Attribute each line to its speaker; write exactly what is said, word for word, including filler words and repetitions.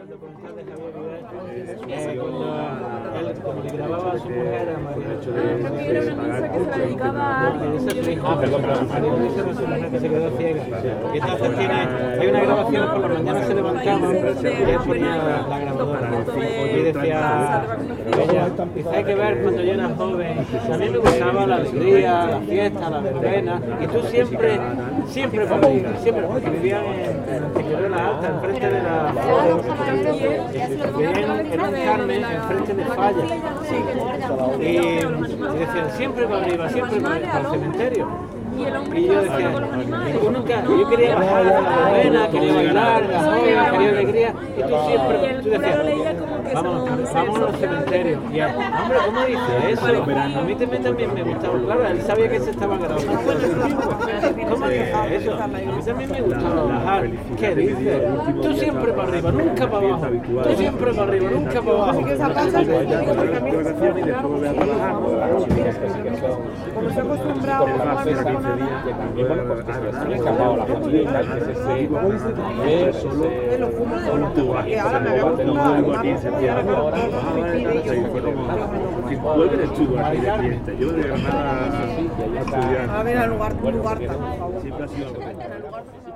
Speaker 1: al documental de Javier Vives, eh, cuando él, como le grababa a su mujer, a María
Speaker 2: creo que era una misa que se la dedicaba a...
Speaker 1: Ah, perdón, perdón, María Luisa era su mujer que se quedó ciega. Y entonces tiene, hay una grabación, por la mañana se levantaba y él ponía la, la grabadora. Y decía, ella, dice, hay que ver cuando yo era joven, a mí me gustaba la alegría, la fiesta, la verbena, y tú siempre, siempre para mí, siempre, porque vivían en Antequerela Alta, enfrente de la... Vivían en un Carmen, enfrente de Falla. Y, y decían, siempre para arriba, siempre para, para el cementerio. Y yo decía, y tú nunca, yo quería bajar a la verbena, quería bailar, la joya, quería alegría, y tú siempre, tú decías, vamos, vamos al cementerio. Y él, hombre, ¿cómo dice eso? A mí también, también me gustaba, claro, él sabía que se estaba grabando. ¿Cómo dice eso? A mí también me gustaba bajar. ¿Qué dice? Tú siempre para arriba, nunca para abajo. Tú siempre para arriba, nunca para abajo.
Speaker 3: Como se ha acostumbrado a
Speaker 4: y bueno, pues que se le ha escapado la familia y tal, que se se ve solo un tubo aquí, se lo bate, lo muevo aquí, se pierde ahora, vuelve el tubo aquí de cliente, yo de Granada a estudiar.
Speaker 3: A ver, al lugar, lugar.
Speaker 4: Siempre ha sido